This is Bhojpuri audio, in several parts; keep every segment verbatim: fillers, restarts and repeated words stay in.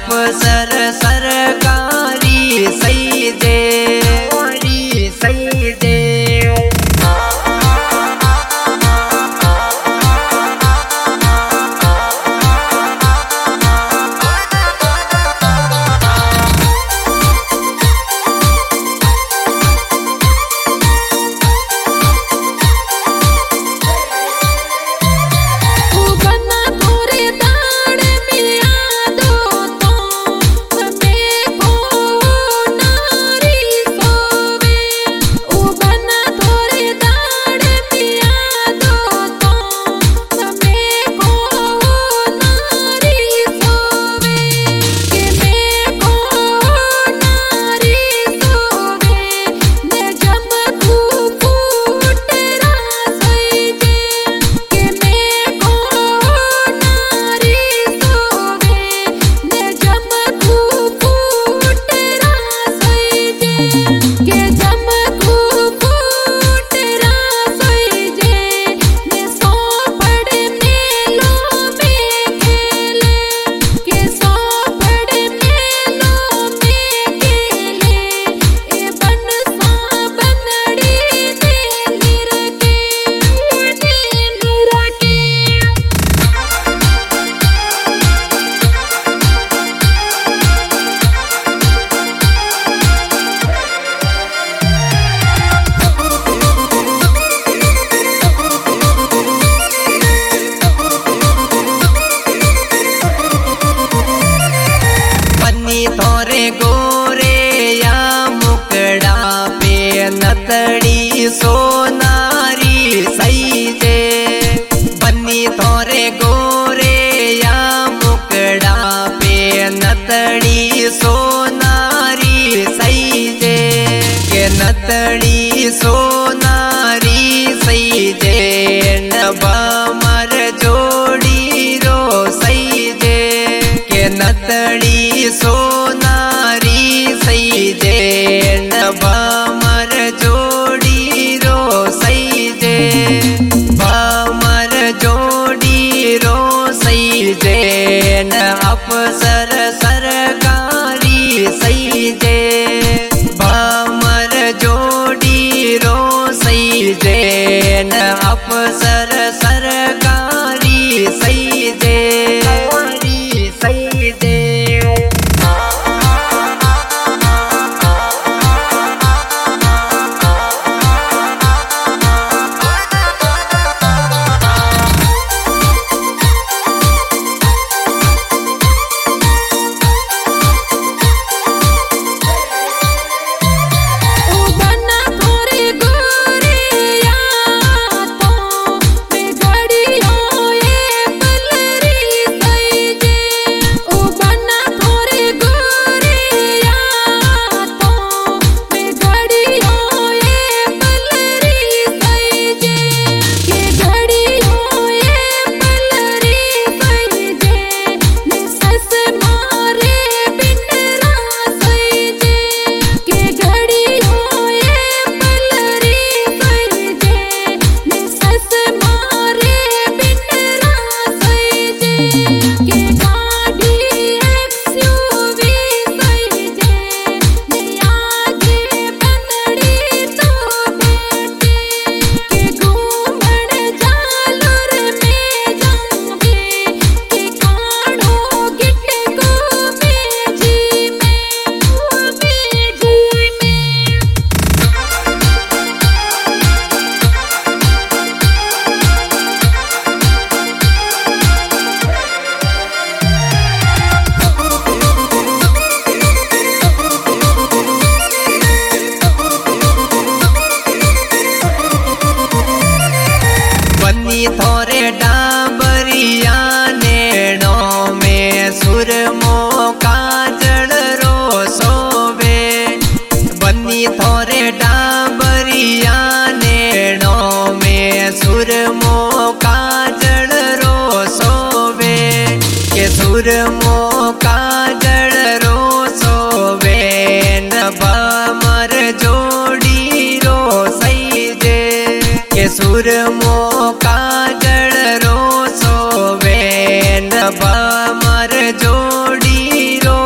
अफसर सरकारी सही दे सही दे। थोरे गोरे या मुकड़ा पे नतड़ी सोनारी सही दे। बन्नी थोरे गोरे या मुकड़ा पे नतड़ी सोनारी सही दे। के नतड़ी सोनारी सही दे नबा मर जोड़ी रो सही दे। के नतड़ी सोनारी सही दे नबा मर जोड़ी रो सही दे। बामर जोड़ी रो सही दे न अफसर सरकारी सही दे। बामर जोड़ी रो सही दे न अफसर सरकारी सही दे सही दे। थोरे डाबरिया नेणो में सुरमो काजल रो सोवे। बन्नी थोरे डाबरिया नेणो में सुरमो काजल रो सोवे। के सुरमो काजल रो सोवे नबा मर जोड़ी रो सही दे। के सुरमो काजल रो सोवे नबा मर जोड़ी रो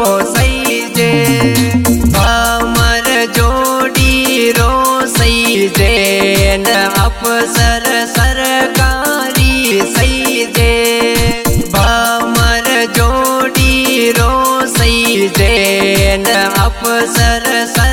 अफसर